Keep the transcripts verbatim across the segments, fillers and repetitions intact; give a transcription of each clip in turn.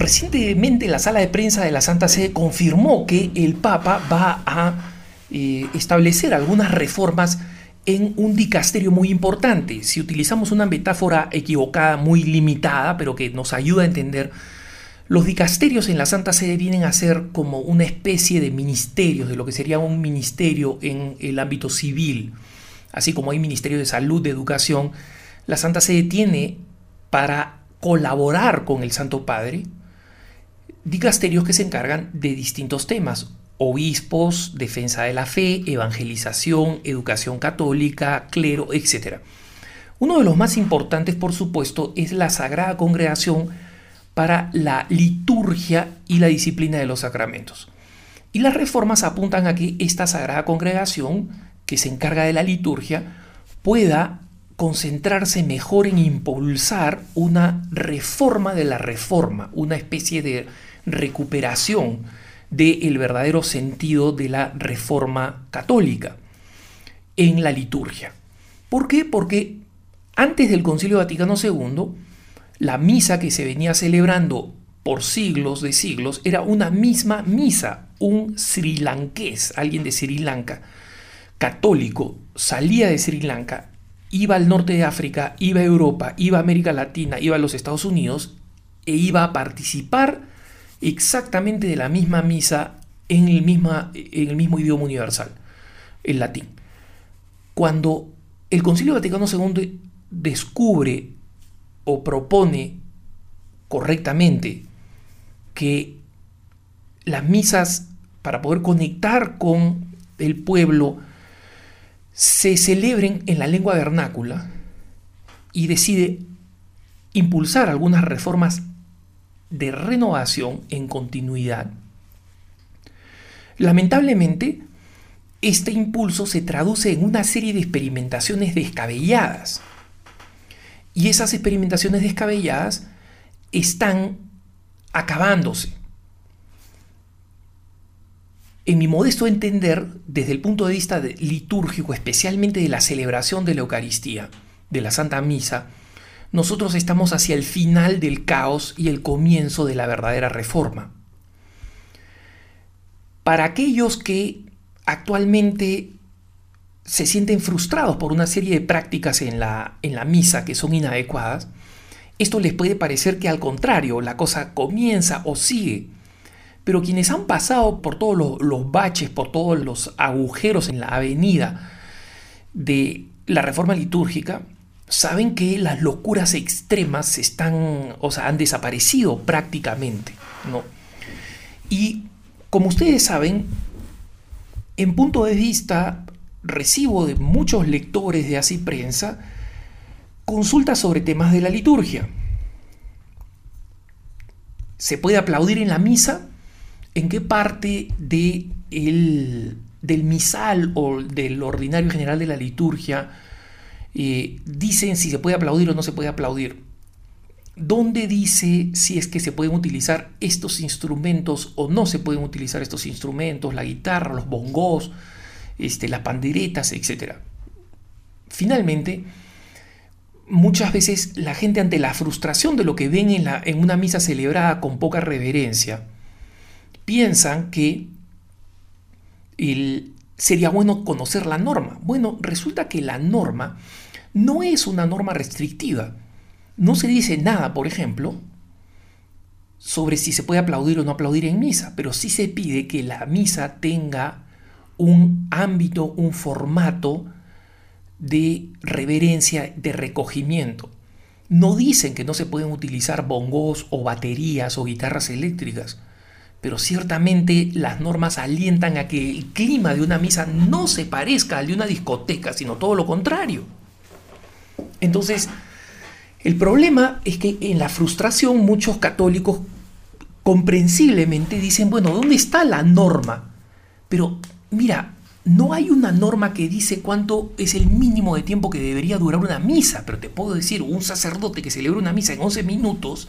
recientemente la sala de prensa de la Santa Sede confirmó que el Papa va a eh, establecer algunas reformas en un dicasterio muy importante. Si utilizamos una metáfora equivocada, muy limitada, pero que nos ayuda a entender, los dicasterios en la Santa Sede vienen a ser como una especie de ministerios, de lo que sería un ministerio en el ámbito civil. Así como hay ministerios de salud, de educación, la Santa Sede tiene para colaborar con el Santo Padre dicasterios que se encargan de distintos temas: obispos, defensa de la fe, evangelización, educación católica, clero, etcétera. Uno de los más importantes, por supuesto, es la Sagrada Congregación para la liturgia y la disciplina de los sacramentos. Y las reformas apuntan a que esta Sagrada Congregación, que se encarga de la liturgia, pueda concentrarse mejor en impulsar una reforma de la reforma, una especie de recuperación del verdadero sentido de la reforma católica en la liturgia. ¿Por qué? Porque antes del Concilio Vaticano segundo, la misa que se venía celebrando por siglos de siglos era una misma misa. Un srilanqués, alguien de Sri Lanka, católico, salía de Sri Lanka, iba al norte de África, iba a Europa, iba a América Latina, iba a los Estados Unidos e iba a participar exactamente de la misma misa en el, misma, en el mismo idioma universal, el latín. Cuando el Concilio Vaticano segundo descubre o propone correctamente que las misas, para poder conectar con el pueblo, se celebren en la lengua vernácula, y decide impulsar algunas reformas de renovación en continuidad, lamentablemente este impulso se traduce en una serie de experimentaciones descabelladas. Y esas experimentaciones descabelladas están acabándose. En mi modesto entender, desde el punto de vista de litúrgico, especialmente de la celebración de la Eucaristía, de la Santa Misa, nosotros estamos hacia el final del caos y el comienzo de la verdadera reforma. Para aquellos que actualmente se sienten frustrados por una serie de prácticas en la, en la misa que son inadecuadas, esto les puede parecer que al contrario, la cosa comienza o sigue. Pero quienes han pasado por todos los, los baches, por todos los agujeros en la avenida de la reforma litúrgica, saben que las locuras extremas están, o sea, han desaparecido prácticamente, ¿no? Y como ustedes saben, en punto de vista, recibo de muchos lectores de Así Prensa consultas sobre temas de la liturgia. ¿Se puede aplaudir en la misa? ¿En qué parte de el, del misal o del ordinario general de la liturgia eh, dicen si se puede aplaudir o no se puede aplaudir? ¿Dónde dice si es que se pueden utilizar estos instrumentos o no se pueden utilizar estos instrumentos? La guitarra, los bongos, este, las panderetas, etcétera. Finalmente, muchas veces la gente, ante la frustración de lo que ven en, la, en una misa celebrada con poca reverencia, piensan que el, sería bueno conocer la norma. Bueno, resulta que la norma no es una norma restrictiva. No se dice nada, por ejemplo, sobre si se puede aplaudir o no aplaudir en misa, pero sí se pide que la misa tenga un ámbito, un formato de reverencia, de recogimiento. No dicen que no se pueden utilizar bongos o baterías o guitarras eléctricas, pero ciertamente las normas alientan a que el clima de una misa no se parezca al de una discoteca, sino todo lo contrario. Entonces, el problema es que en la frustración muchos católicos comprensiblemente dicen, bueno, ¿dónde está la norma? Pero mira, no hay una norma que dice cuánto es el mínimo de tiempo que debería durar una misa, pero te puedo decir, un sacerdote que celebra una misa en once minutos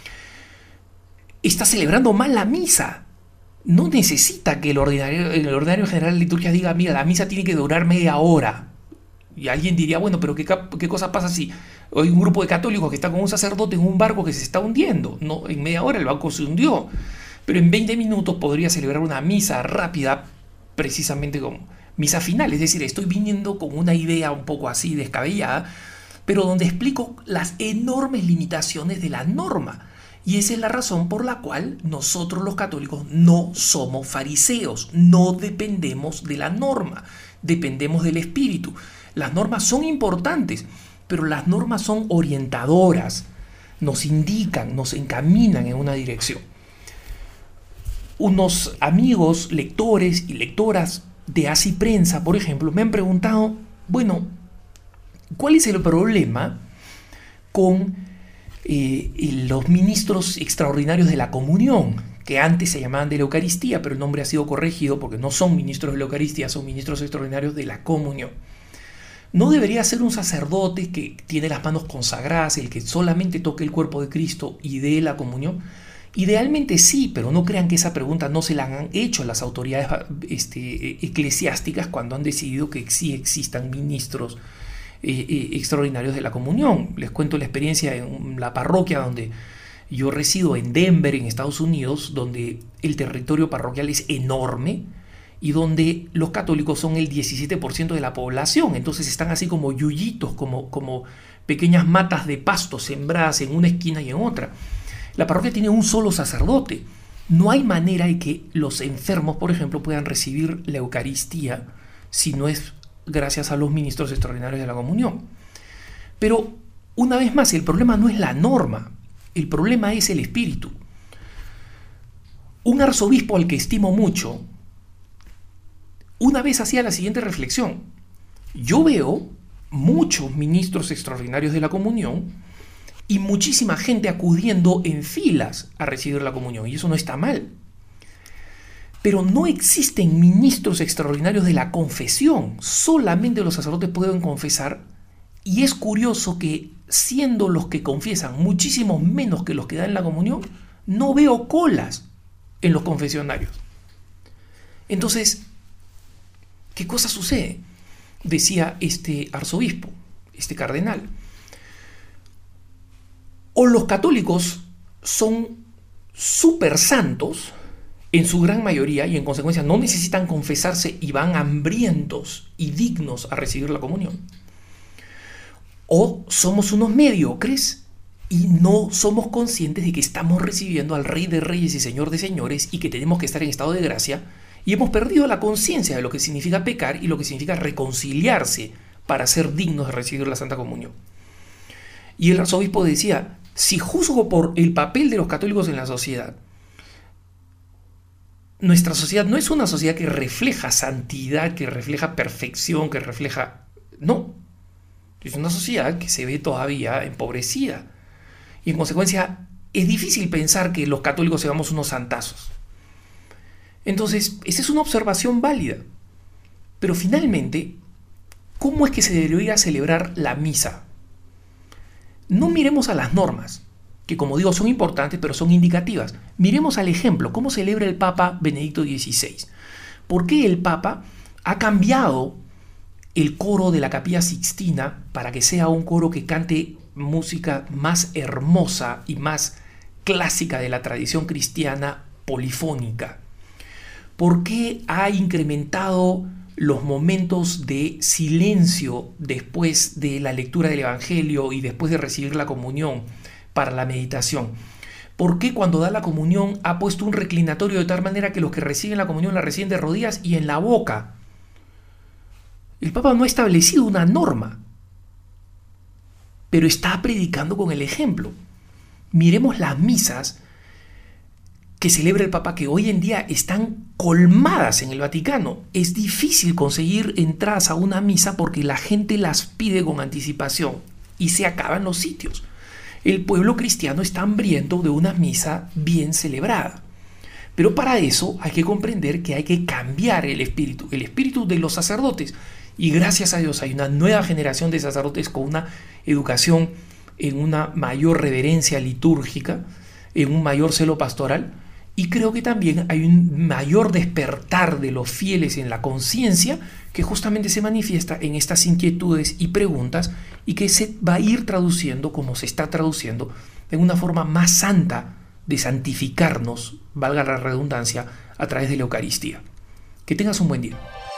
está celebrando mal la misa. No necesita que el ordinario, el ordinario general de liturgia diga, mira, la misa tiene que durar media hora. Y alguien diría, bueno, pero ¿qué, qué cosa pasa si hay un grupo de católicos que está con un sacerdote en un barco que se está hundiendo? No, en media hora el barco se hundió, pero en veinte minutos podría celebrar una misa rápida, precisamente como misa final. Es decir, estoy viniendo con una idea un poco así descabellada, pero donde explico las enormes limitaciones de la norma. Y esa es la razón por la cual nosotros los católicos no somos fariseos, no dependemos de la norma, dependemos del espíritu. Las normas son importantes, pero las normas son orientadoras, nos indican, nos encaminan en una dirección. Unos amigos, lectores y lectoras de Así Prensa, por ejemplo, me han preguntado, bueno, ¿cuál es el problema con eh, los ministros extraordinarios de la comunión, que antes se llamaban de la Eucaristía, pero el nombre ha sido corregido porque no son ministros de la Eucaristía, son ministros extraordinarios de la comunión? ¿No debería ser un sacerdote que tiene las manos consagradas, el que solamente toque el cuerpo de Cristo y dé la comunión? Idealmente sí, pero no crean que esa pregunta no se la han hecho las autoridades este, eclesiásticas cuando han decidido que sí existan ministros eh, eh, extraordinarios de la comunión. Les cuento la experiencia en la parroquia donde yo resido, en Denver, en Estados Unidos, donde el territorio parroquial es enorme y donde los católicos son el diecisiete por ciento de la población. Entonces están así como yuyitos, como, como pequeñas matas de pasto sembradas en una esquina y en otra. La parroquia tiene un solo sacerdote. No hay manera de que los enfermos, por ejemplo, puedan recibir la Eucaristía si no es gracias a los ministros extraordinarios de la comunión. Pero, una vez más, el problema no es la norma, el problema es el espíritu. Un arzobispo al que estimo mucho, una vez hacía la siguiente reflexión: yo veo muchos ministros extraordinarios de la comunión y muchísima gente acudiendo en filas a recibir la comunión, y eso no está mal. Pero no existen ministros extraordinarios de la confesión, solamente los sacerdotes pueden confesar, y es curioso que, siendo los que confiesan muchísimo menos que los que dan la comunión, no veo colas en los confesionarios. Entonces, ¿qué cosa sucede? Decía este arzobispo, este cardenal. O los católicos son súper santos en su gran mayoría y en consecuencia no necesitan confesarse y van hambrientos y dignos a recibir la comunión. O somos unos mediocres y no somos conscientes de que estamos recibiendo al Rey de Reyes y Señor de Señores y que tenemos que estar en estado de gracia, y hemos perdido la conciencia de lo que significa pecar y lo que significa reconciliarse para ser dignos de recibir la Santa Comunión. Y el arzobispo decía: si juzgo por el papel de los católicos en la sociedad, nuestra sociedad no es una sociedad que refleja santidad, que refleja perfección, que refleja... No, es una sociedad que se ve todavía empobrecida. Y en consecuencia es difícil pensar que los católicos seamos unos santazos. Entonces, esa es una observación válida. Pero finalmente, ¿cómo es que se debería celebrar la misa? No miremos a las normas, que como digo son importantes, pero son indicativas. Miremos al ejemplo, cómo celebra el Papa Benedicto dieciséis. ¿Por qué el Papa ha cambiado el coro de la Capilla Sixtina para que sea un coro que cante música más hermosa y más clásica de la tradición cristiana polifónica? ¿Por qué ha incrementado los momentos de silencio después de la lectura del Evangelio y después de recibir la comunión para la meditación? ¿Por qué cuando da la comunión ha puesto un reclinatorio de tal manera que los que reciben la comunión la reciben de rodillas y en la boca? El Papa no ha establecido una norma, pero está predicando con el ejemplo. Miremos las misas que celebra el Papa, que hoy en día están colmadas en el Vaticano. Es difícil conseguir entradas a una misa porque la gente las pide con anticipación y se acaban los sitios. El pueblo cristiano está hambriento de una misa bien celebrada. Pero para eso hay que comprender que hay que cambiar el espíritu, el espíritu de los sacerdotes. Y gracias a Dios hay una nueva generación de sacerdotes con una educación en una mayor reverencia litúrgica, en un mayor celo pastoral, Y creo que también hay un mayor despertar de los fieles en la conciencia que justamente se manifiesta en estas inquietudes y preguntas y que se va a ir traduciendo como se está traduciendo en una forma más santa de santificarnos, valga la redundancia, a través de la Eucaristía. Que tengas un buen día.